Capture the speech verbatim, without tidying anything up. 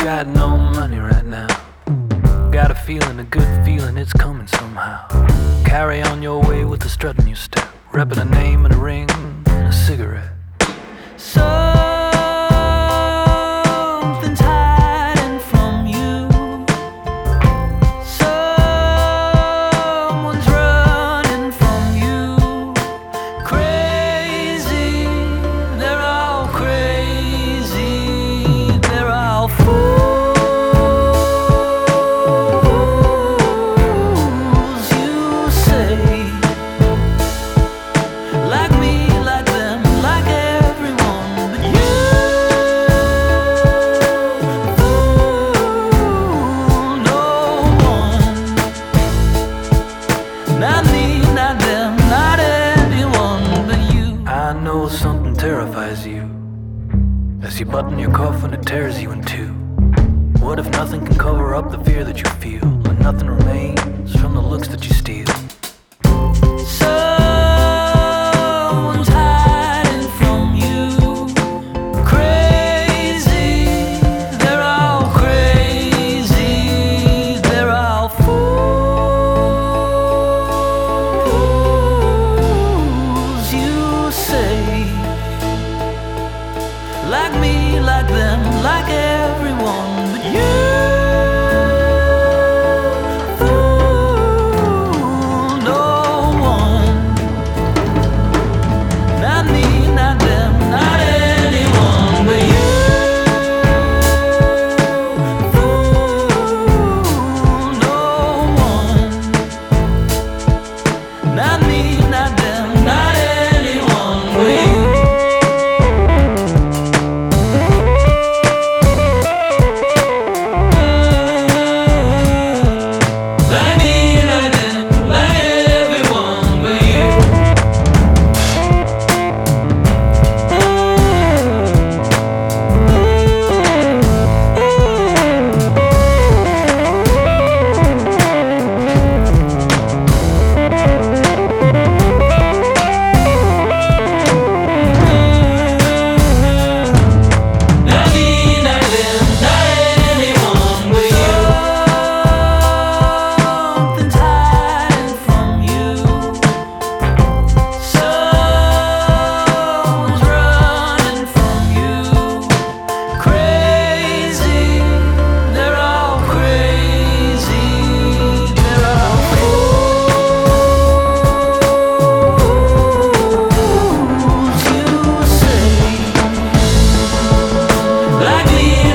got no money right now. Got a feeling, a good feeling, it's coming somehow. Carry on your way with a strut in your step, repping a name and a ring and a cigarette. Something's hiding from you. Someone's running from you. Crazy, they're all crazy. They're all fools, you say. Like me, like them, like everyone but you. Fool no one. Not me, not them, not anyone but you. I know something terrifies you. As you button your coffin, it tears you in two. What if nothing can cover up the fear that you feel, and nothing remains from the looks that you steal? Someone's hiding from you. Crazy, they're all crazy. They're all fools, you say. Like me, like them, like everyone but you. Fool no one. Not me, not them, not anyone but you. Fool no one. Not me, not them, not anyone but you. Like me, like them, like everyone but you. Not me, not them, not anyone but you. Something's hiding from you. Someone's running from you. Crazy, they're all crazy. They're all fools, you say. Like me,